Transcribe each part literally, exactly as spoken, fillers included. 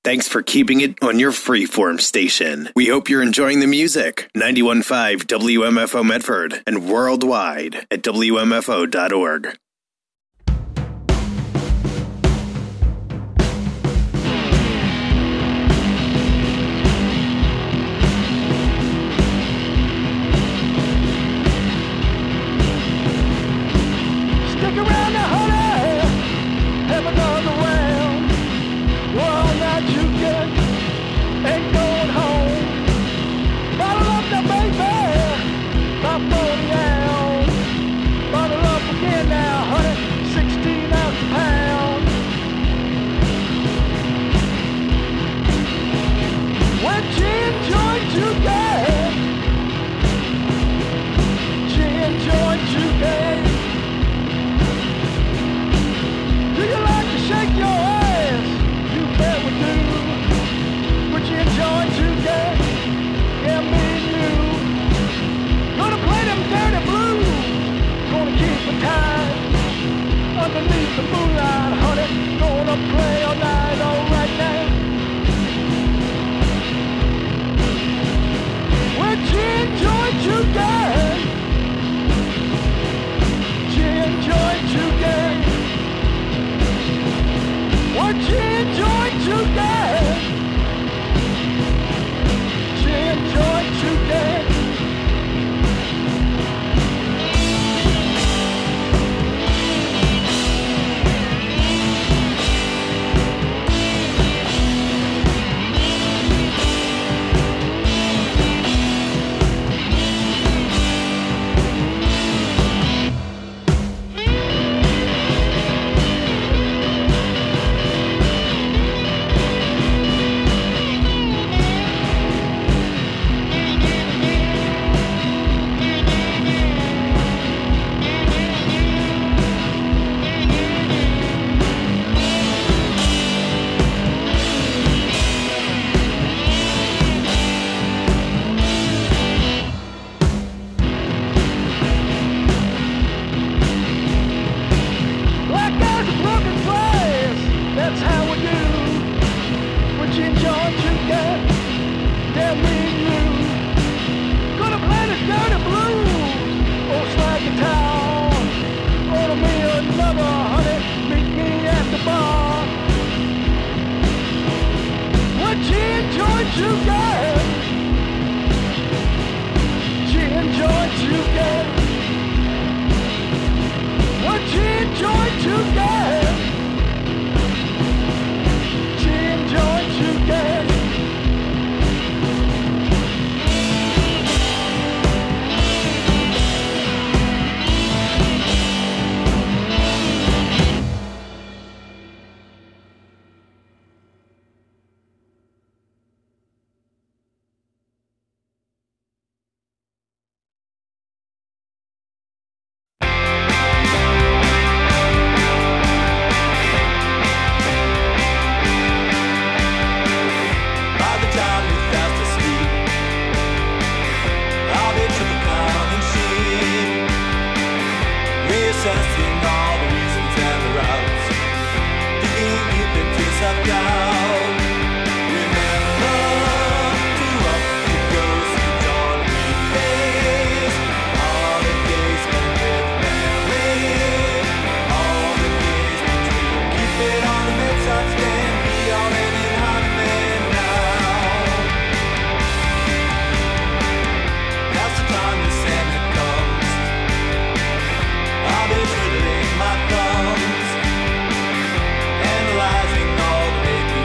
Thanks for keeping it on your freeform station. We hope you're enjoying the music. ninety-one point five W M F O Medford and worldwide at W M F O dot org. Stick around now, honey, have another round. Well, now you get ain't going home. Bottle up now, baby, about forty ounce. Bottle up again now, honey, sixteen ounce a pound. When gin joint you get, gin joint you get. Do you like to shake your ass? You bet we do. But you enjoy today? Yeah, me and you. Gonna play them dirty blues. Gonna keep it tight. Underneath the moonlight, honey. Gonna play all night, all right now. Well, you enjoy today? You enjoy today? What you enjoy today? You enjoy today? Black eyes and broken glass, that's how we do. What you enjoy today? Yeah, me and you. Gonna play the dirty blues. Oh, slide guitar. Order me another, honey. Meet me at the bar. What you enjoy today? You enjoy today? What you enjoy today? You enjoy today? By the time we fast asleep, I'll be to the counting sheet, reassessing all the reasons and the routes, digging deep into some doubt. Remember to up it goes to dawn weekdays, all the days spent with family, all the days between. Keep it on the bedside stand, be already in Honeyman now. That's the time the Santa comes. I'll be twiddling my thumbs, analyzing all the making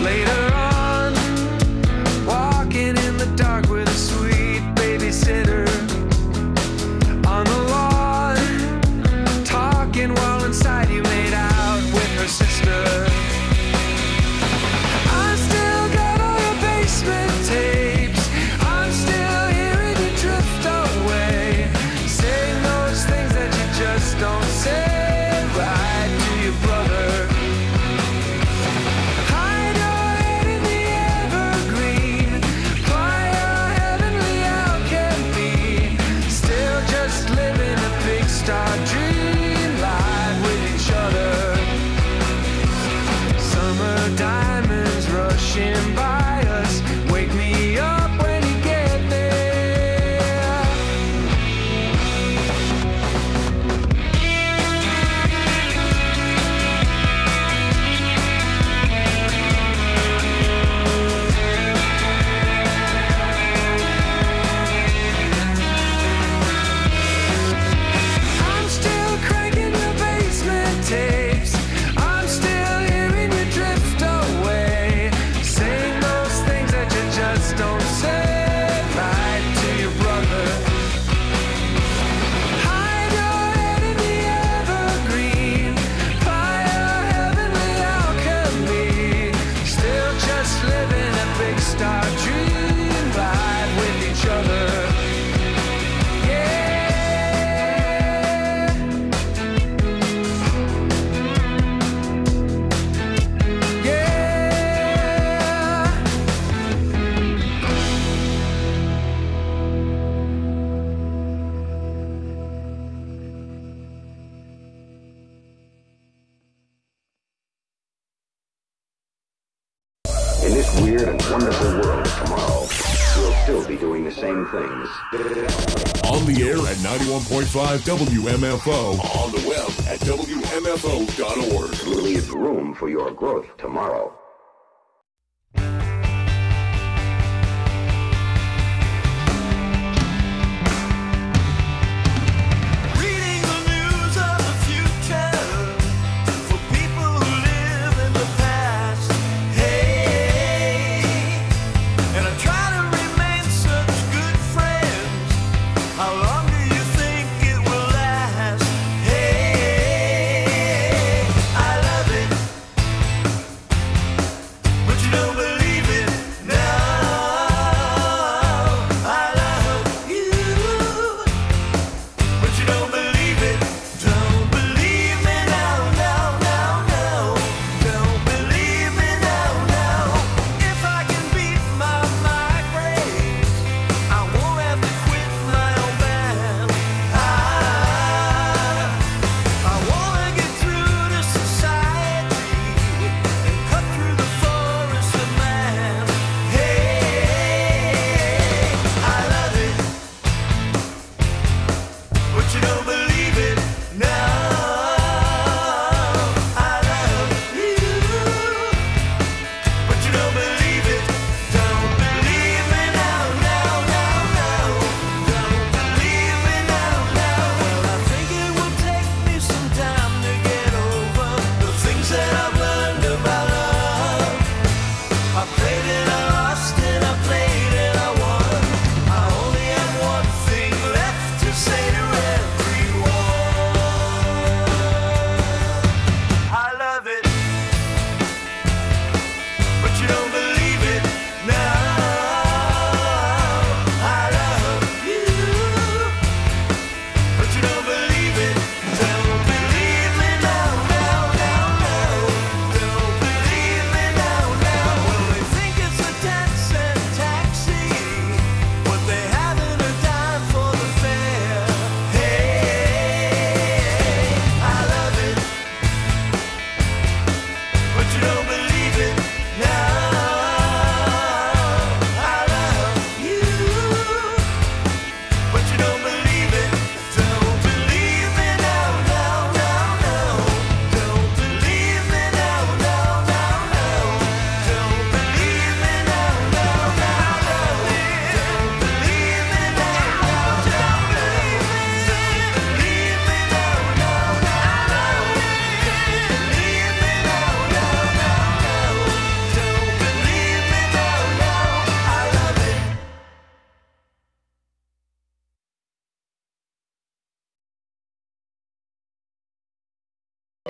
Later on, walking in the dark with a sweet babysitter on the lawn, talking while inside you made out with her sister. I still got all your basement tapes. I'm still hearing you drift away, saying those things that you just don't say right to your brother. Hide your head in the evergreen, fly your heavenly alchemy, still just living a big star dream live with each other. Summer diamonds rushing by us, wake me up when you get there. I'm still cranking your basement tapes. I'm still hearing you drift away, saying those things that you just don't say right to your brother. Hide your head in the evergreen, fly your heavenly alchemy, still just living a big star dream live with each other. Yeah. Yeah. In this weird and wonderful world tomorrow, we'll still be doing the same things. On the air at ninety-one point five W M F O. On the web at W M F O dot org. Leave room for your growth tomorrow. Reading the news of the future for people who live in the past. Hey, and I try to remain such good friends. How long do you think it will last? Hey, I love it.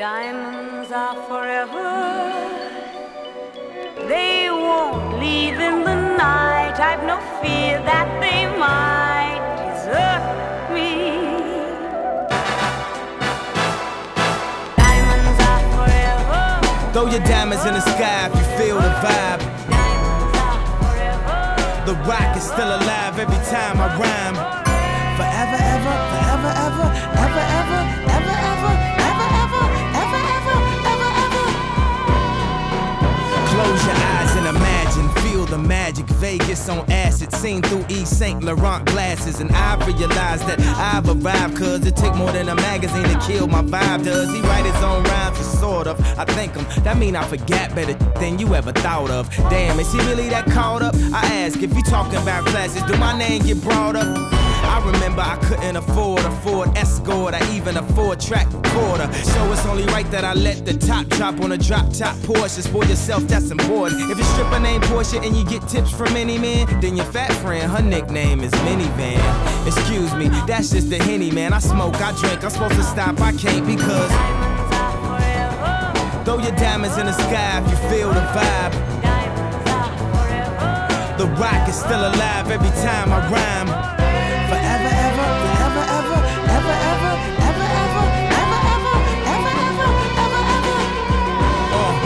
Diamonds are forever. They won't leave in the night. I've no fear that they might desert me. Diamonds are forever. Throw your diamonds in the sky if you feel the vibe. Diamonds are forever. The rock is still alive every time I rhyme. Forever, ever, forever, ever, ever, ever, ever, ever, ever, ever, ever, ever, ever, ever. Close your eyes and imagine, feel the magic. Vegas on acid, seen through Yves Saint Laurent glasses. And I realize that I've arrived, cause it take more than a magazine to kill my vibe. Does he write his own rhymes? Sort of, I thank him. That mean I forgot better than you ever thought of. Damn, is he really that caught up? I ask, if you talking about classes, do my name get brought up? I remember I couldn't afford a Ford Escort or even a four-track recorder. So it's only right that I let the top drop on a drop-top Porsche. Spoil yourself, that's important. If your stripper named Portia and you get tips from any man, then your fat friend, her nickname is Minivan. Excuse me, that's just the Henny, man. I smoke, I drink, I'm supposed to stop, I can't because Diamonds are forever. throw your diamonds in the sky if you feel the vibe. Diamonds are forever. The rock is still alive every time I rhyme. Forever, ever, forever, ever, ever, ever, ever, ever, ever, ever, ever, ever, ever, ever. Uh.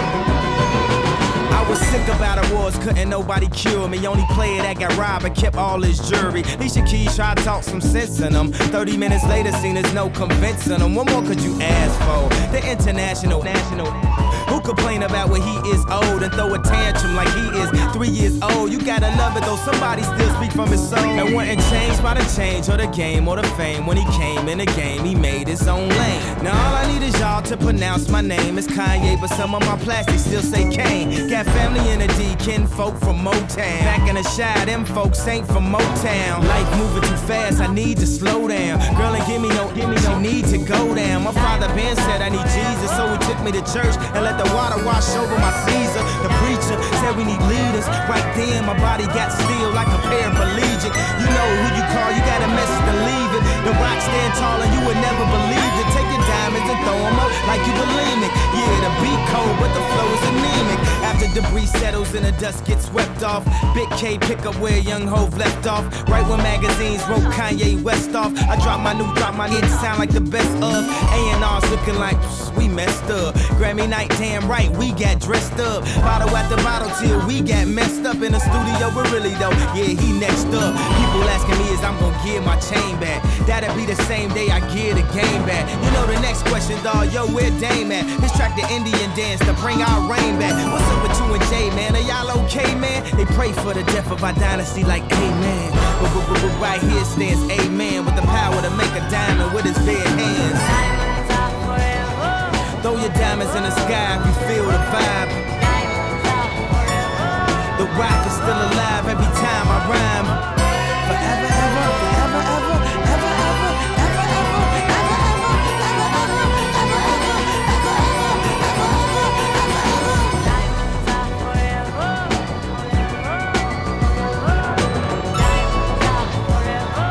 I was sick about awards, couldn't nobody cure me. Only player that got robbed and kept all his jewelry. Alicia Keys tried to talk some sense in them. Thirty minutes later, seen there's no convincing them. What more could you ask for? The international, national. Who complain about when he is old and throw a tantrum like he is three years old? You gotta love it though, somebody still speak from his soul. And wasn't changed by the change or the game or the fame. When he came in the game, he made his own lane. Now all I need is y'all to pronounce my name. It's Kanye, but some of my plastics still say Kane. Got family in the D, kin folk from Motown. Back in the Shy, them folks ain't from Motown. Life moving too fast, I need to slow down. Girl, ain't give me no, give me no need to go down. My father Ben said I need Jesus, so he took me to church and let the water wash over my Caesar. The preacher said we need leaders. Right then, my body got still like a paraplegic. You know who you call, you got a message to leave it. The rock stand tall and you would never believe it. Take your diamonds and throw them up like you bulimic. Yeah, the beat cold, but the flow is anemic. After debris settles and the dust gets swept off, Big K pick up where Young Hov left off. Right when magazines wrote Kanye West off, I drop my new, drop my hit, sound like the best of. A and R's looking like we messed up. Grammy night, damn right, we got dressed up. Bottle after bottle till we got messed up in the studio, but really though, yeah, he next up. People asking me is I'm gonna give my chain back. That'll be the same day I give the game back. You know the next question, dawg, yo, where Dame at? Let's track the Indian dance to bring our rain back. What's up with you and Jay, man? Are y'all okay, man? They pray for the death of our dynasty like amen. But, but, but, but right here stands amen with the power to make a diamond with his bare hands. Diamonds are forever. Throw your diamonds in the sky if you feel the vibe. Diamonds are forever. The rock is still alive every time I rhyme. Forever, ever, forever, ever, ever, ever, ever, ever, ever, ever, ever, ever, ever, ever, ever, ever, ever, ever. Diamonds are forever. Diamonds are forever.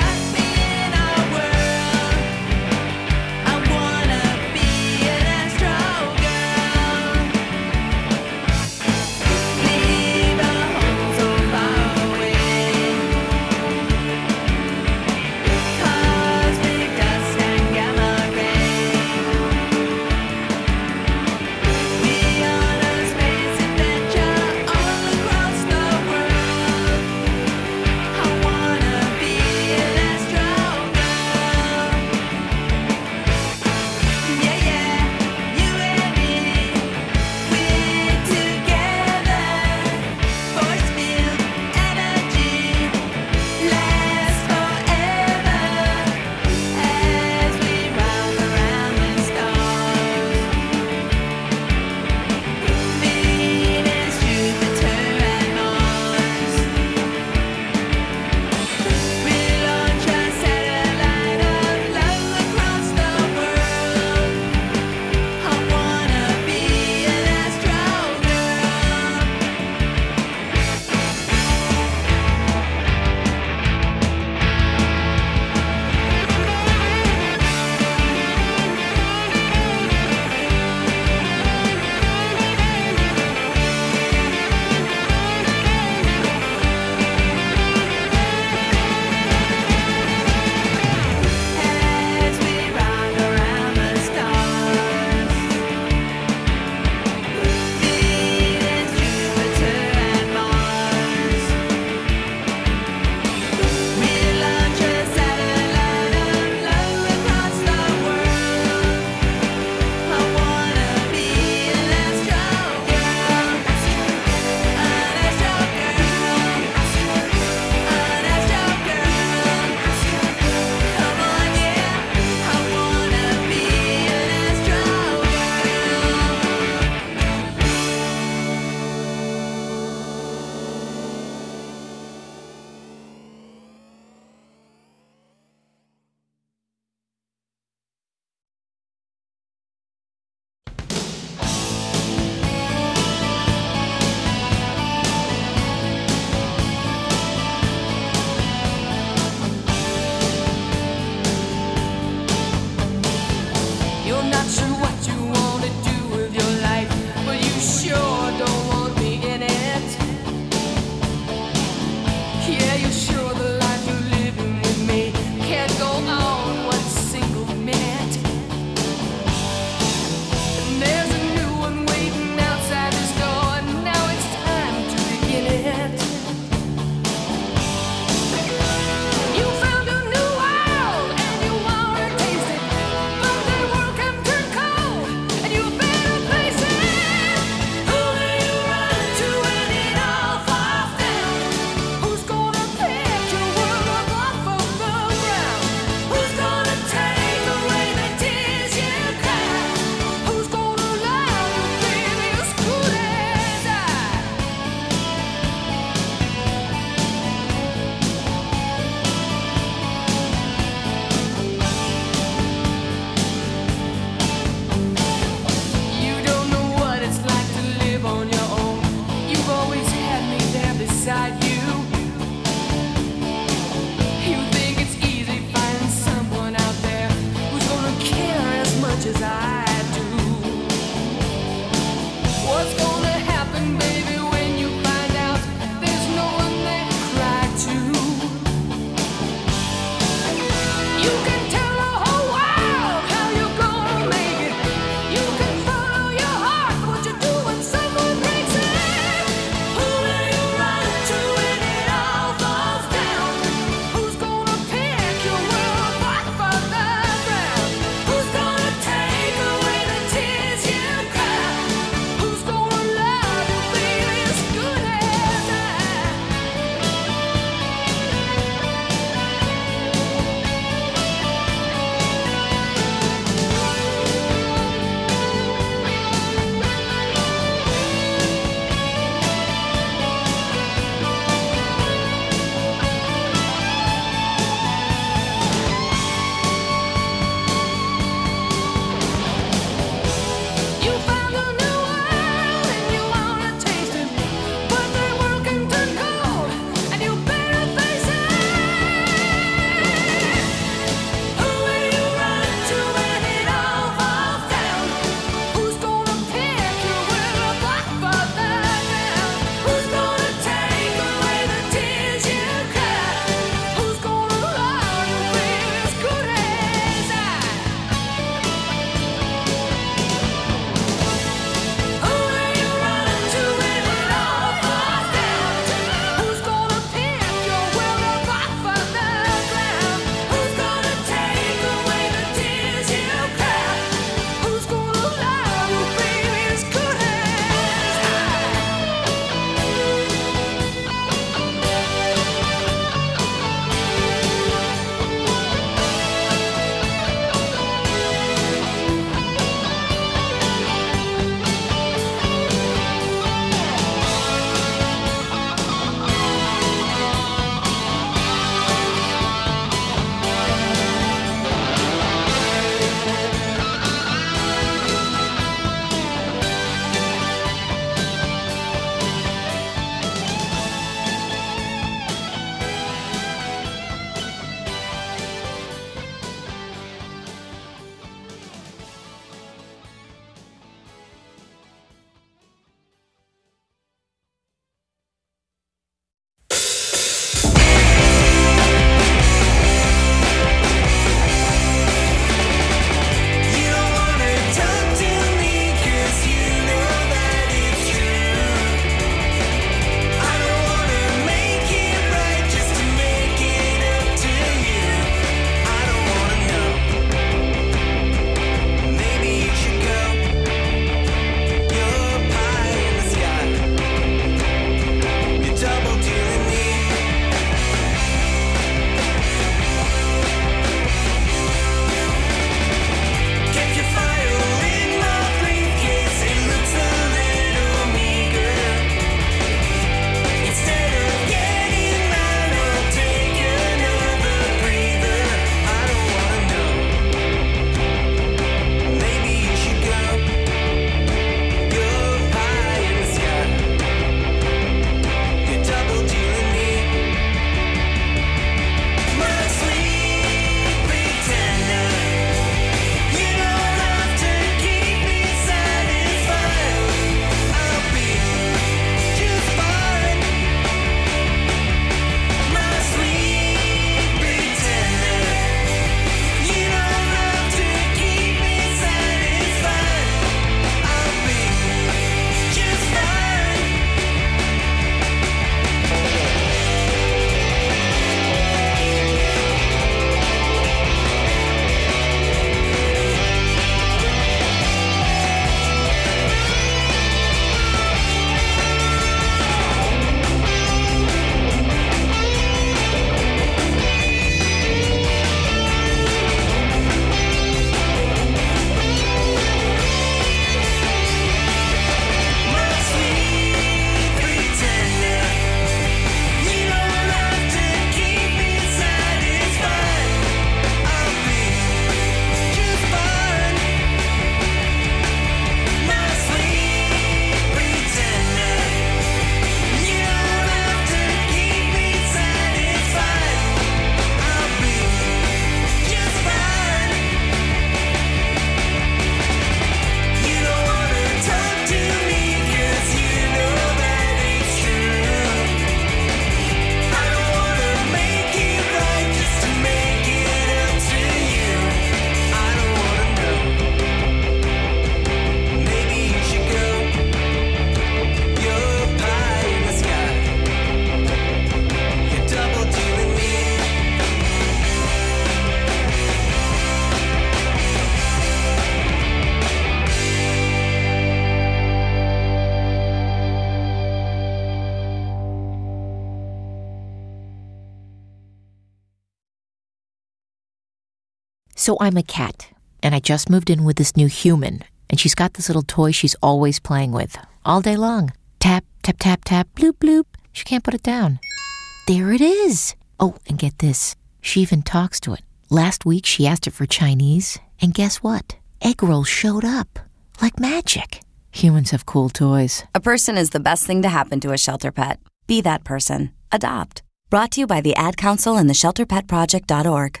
So I'm a cat, and I just moved in with this new human, and she's got this little toy she's always playing with, all day long. Tap, tap, tap, tap, bloop, bloop. She can't put it down. There it is. Oh, and get this. She even talks to it. Last week, she asked it for Chinese, and guess what? Egg rolls showed up. Like magic. Humans have cool toys. A person is the best thing to happen to a shelter pet. Be that person. Adopt. Brought to you by the Ad Council and the shelter pet project dot org.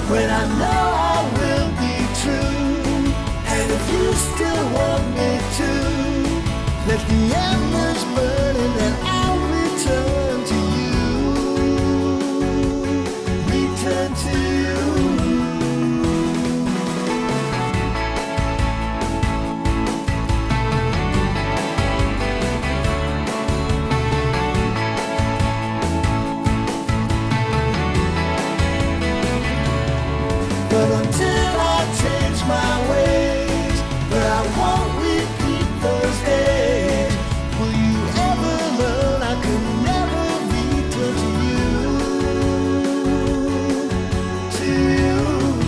when I know I will be true. And if you still want me to, let the embers burn and then I'll return to you. Return to you. But until I change my ways, but I won't repeat those days. Will you ever learn I could never return to you, to you?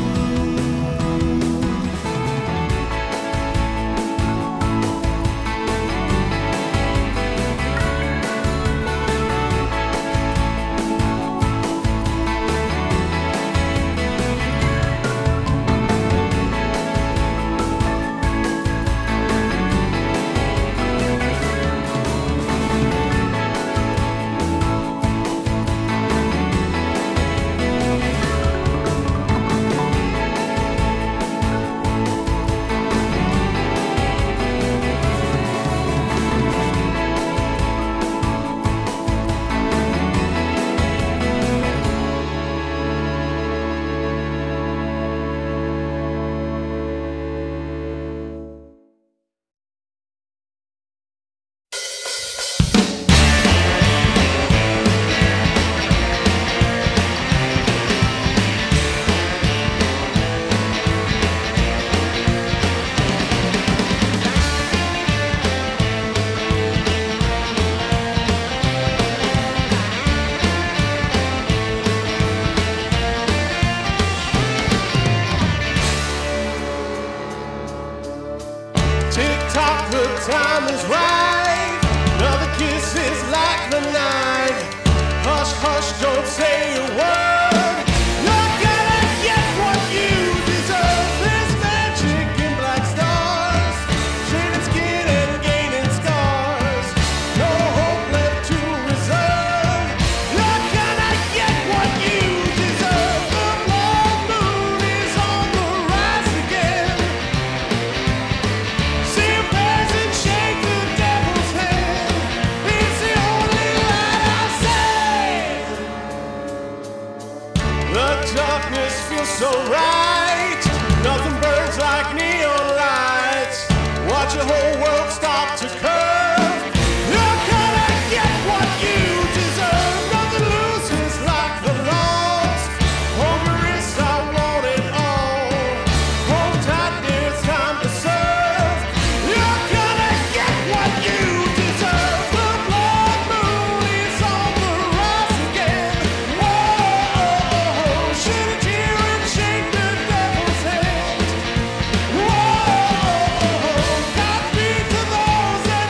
Tick-tock, the time is right. Another kiss is like the night. Hush, hush, don't say a word. You're gonna get what you deserve. There's magic in black stars, shedding skin and gaining scars. No hope left to reserve. You're gonna get what you deserve. The blood moon is on the rise again. See a peasant shake the devil's hand. It's the only light I see. The darkness feels so right. Nothing burns like neon lights. Watch your whole world stop to curve. You're gonna get what you deserve. Nothing loses like the lost. Hunger is I want it all. Hold tight, it's time to serve. You're gonna get what you deserve. The blood moon is on the rise again. Whoa, shed a tear and shake the devil's hand. Whoa, Godspeed to those that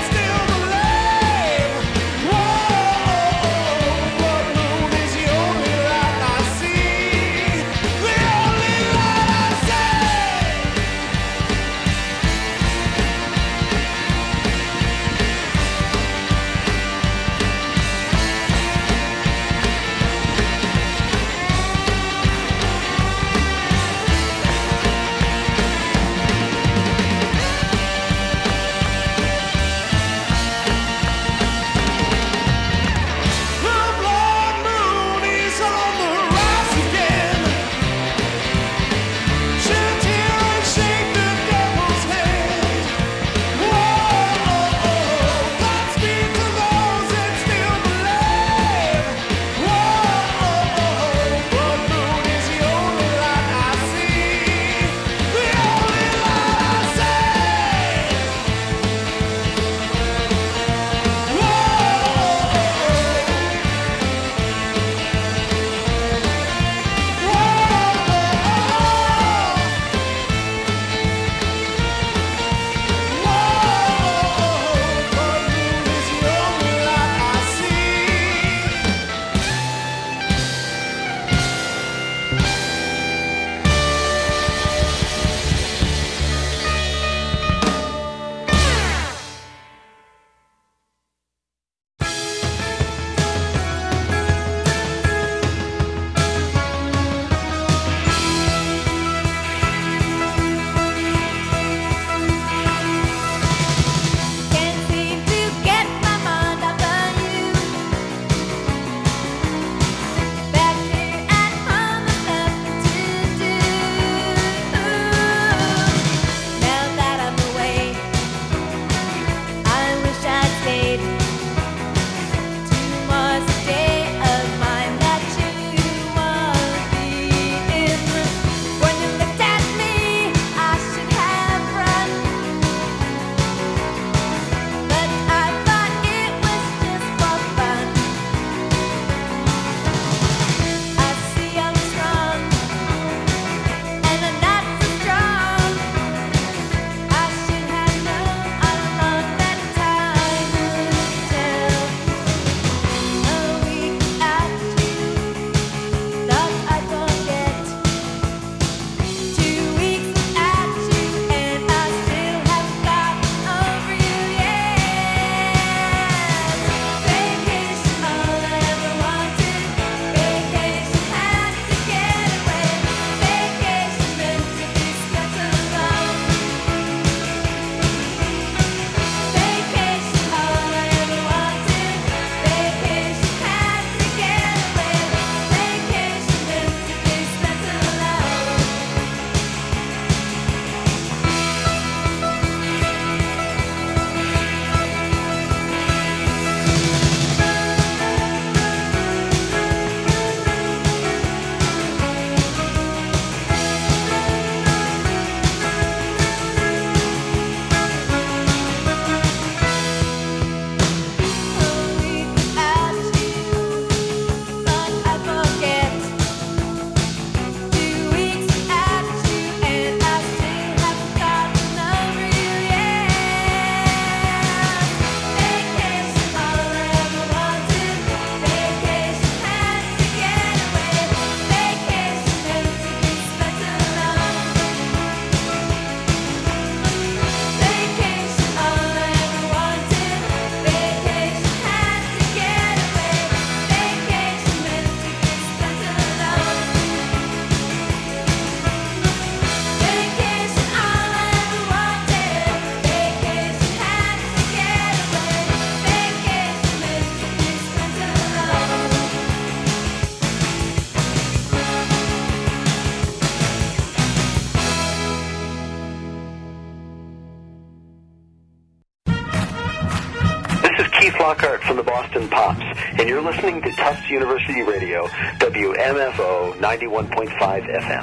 Lockhart from the Boston Pops, and you're listening to Tufts University Radio, W M F O ninety-one point five F M.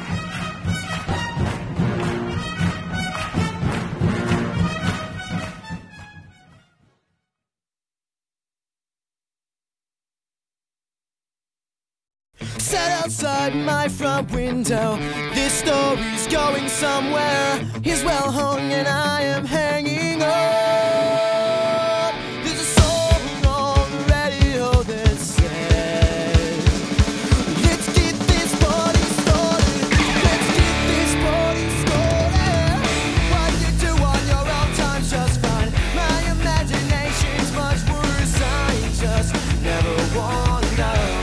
Sat outside my front window. This story's going somewhere. He's well hung and I am hanging up. There's a song on the radio that says, let's get this party started. Let's get this party started. What you do on your own time's just fine. My imagination's much worse. I just never want to know.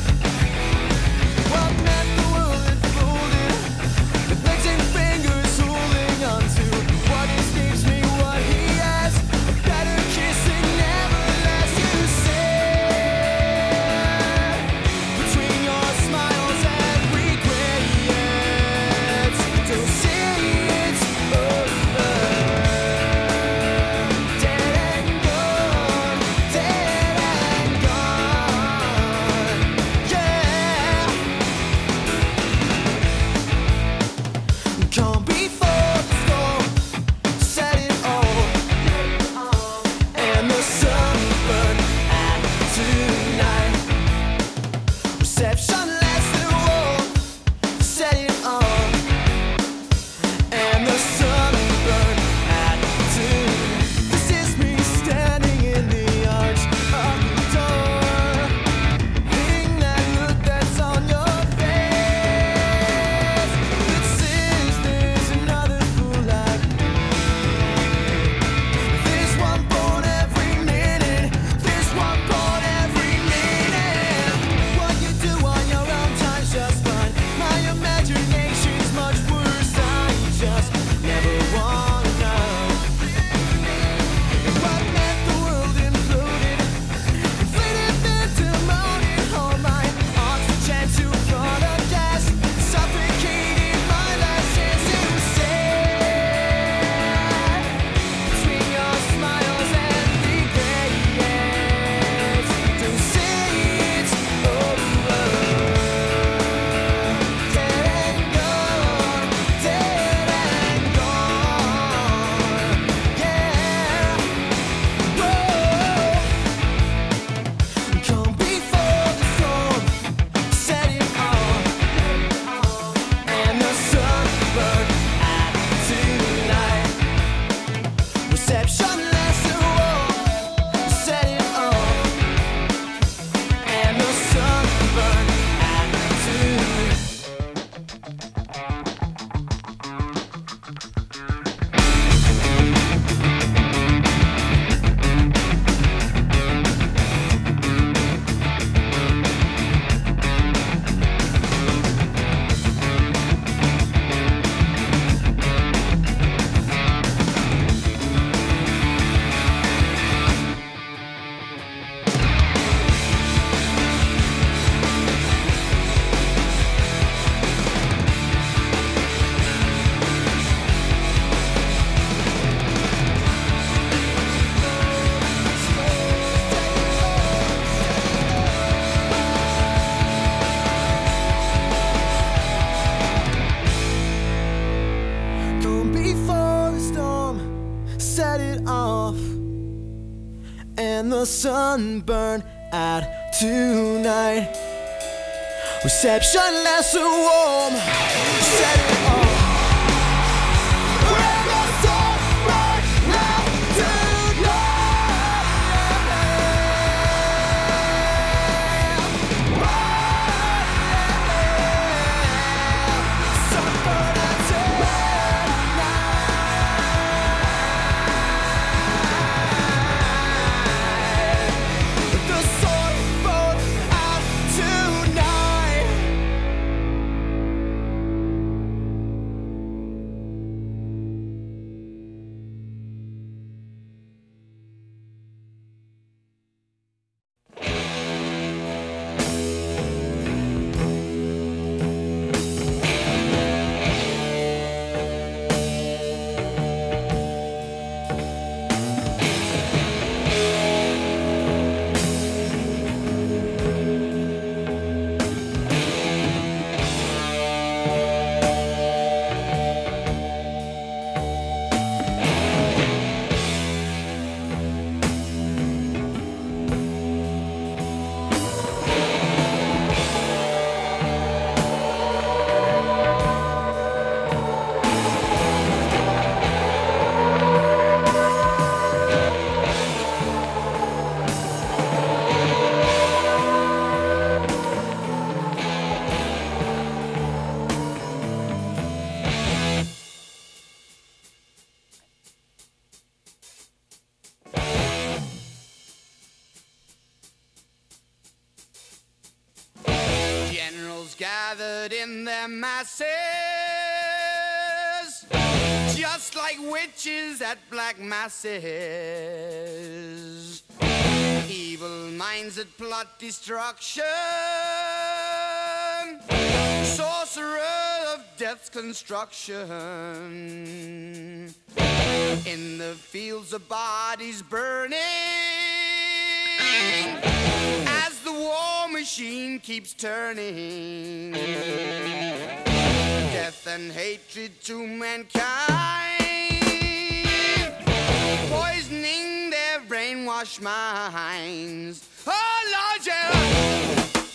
The sun burned out tonight. Reception less than warm. Set it off. When the sun burned out tonight. Sun burned out tonight. The sun burned out tonight. gathered in their masses, just like witches at black masses. Evil minds that plot destruction, sorcerer of death's construction. In the fields of bodies burning, as the war machine keeps turning. Death and hatred to mankind, poisoning their brainwashed minds. Oh Lord, yeah.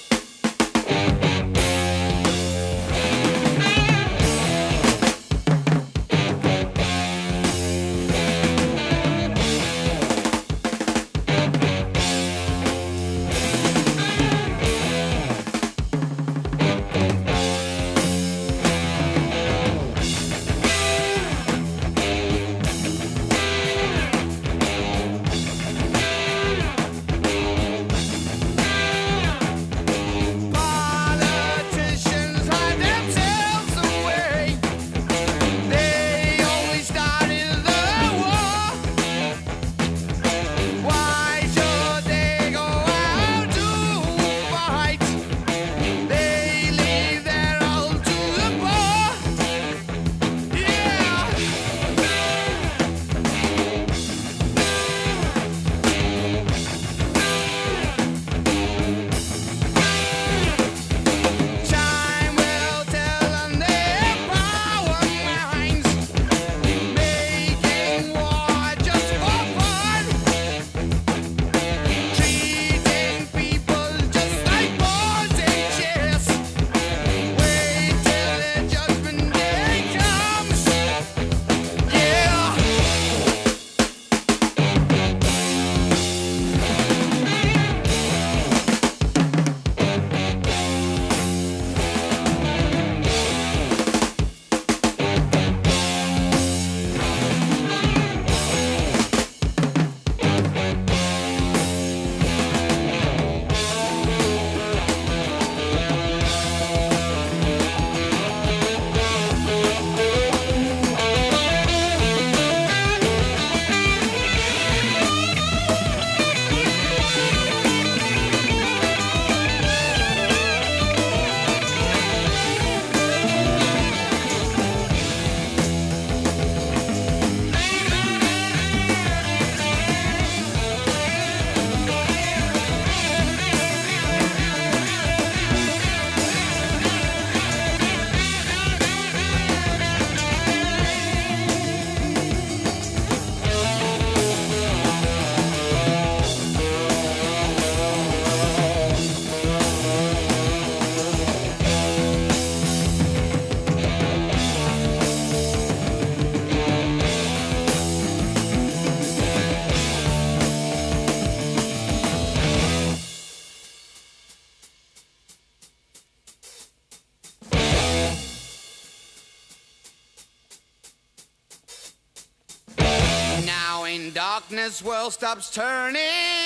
Darkness world stops turning,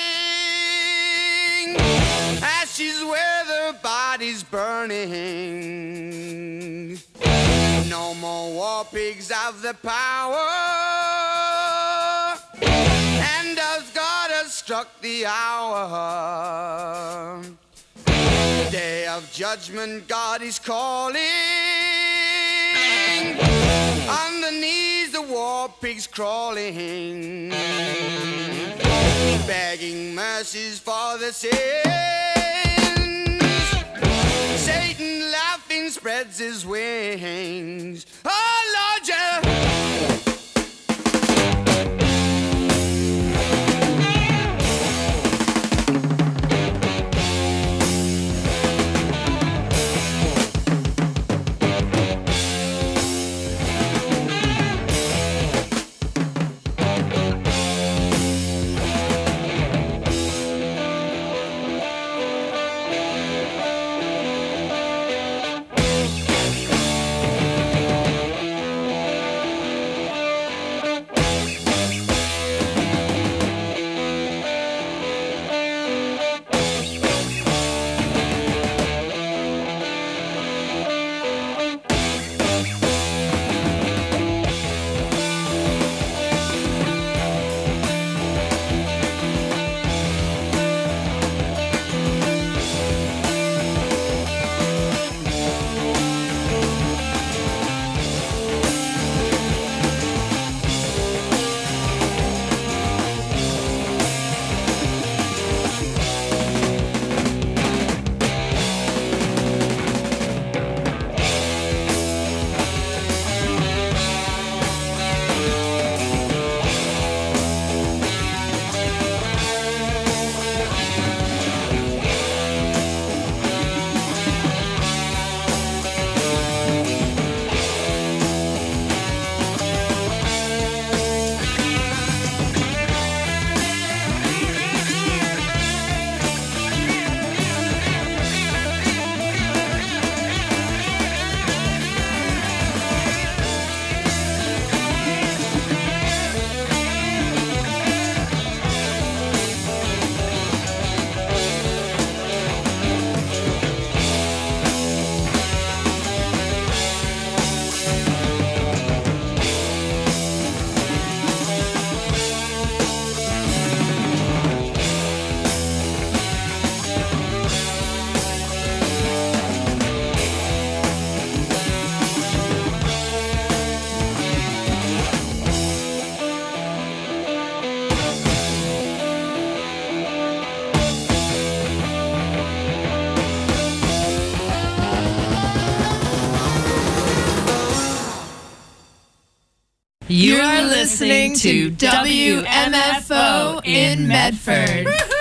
ashes where the body's burning. No more war pigs have the power, and as God has struck the hour, day of judgment God is calling. On the knees the war pigs crawling, begging mercies for the sins. Satan laughing spreads his wings. Oh Lord, yeah. You are listening to W M F O in Medford.